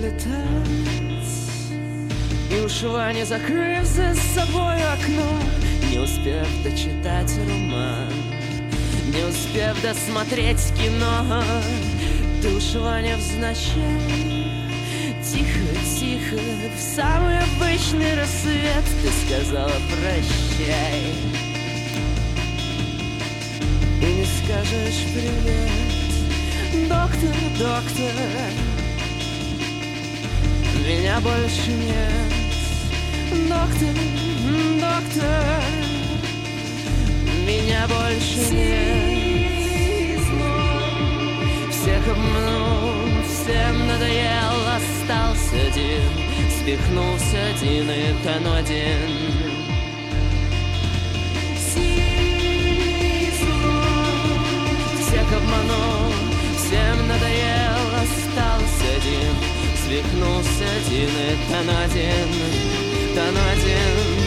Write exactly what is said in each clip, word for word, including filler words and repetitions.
улетать, и ушла, не закрыв за собой окно, не успев дочитать роман, не успев досмотреть кино. Ты ушла невзначай, тихо-тихо, в самый обычный рассвет. Ты сказала прощай, и не скажешь привет. Доктор, доктор, меня больше нет. Доктор, доктор, меня больше нет. Всех обманул, всем надоел, остался один, свихнулся один и тону один. Всех обманул, всем надоел, остался один, свихнулся один и тону один, тону один.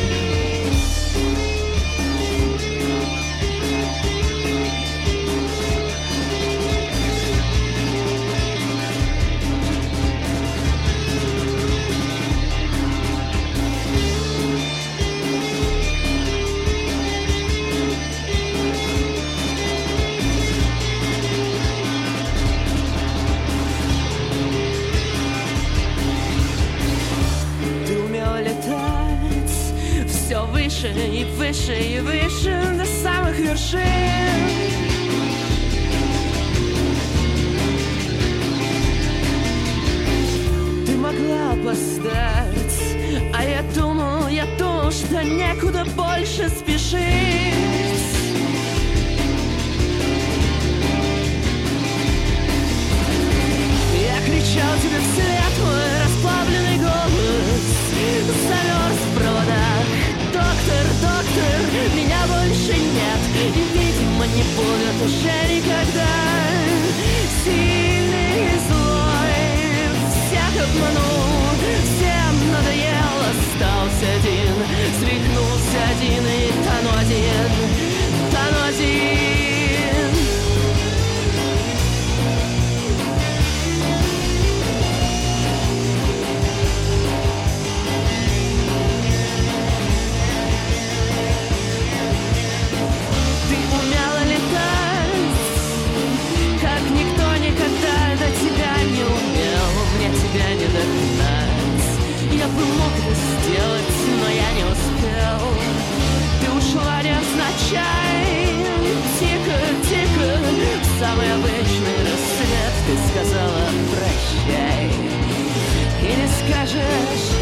Выше и выше и выше до самых вершин. Ты могла опоздать, а я думал, я думал, что некуда больше спешить. Я кричал тебе вслед, мой расплавленный голос замерз в проводах. Доктор, доктор, меня больше нет, и, видимо, не будет уже никогда. Сильный и злой, всех обманул, всем надоел, остался один, свихнулся один и тону один, тону один. Тебя не догнать. Я бы мог это сделать, но я не успел. Ты ушла невзначай, тихо, тихо, в самый обычный рассвет. Ты сказала прощай, и не скажешь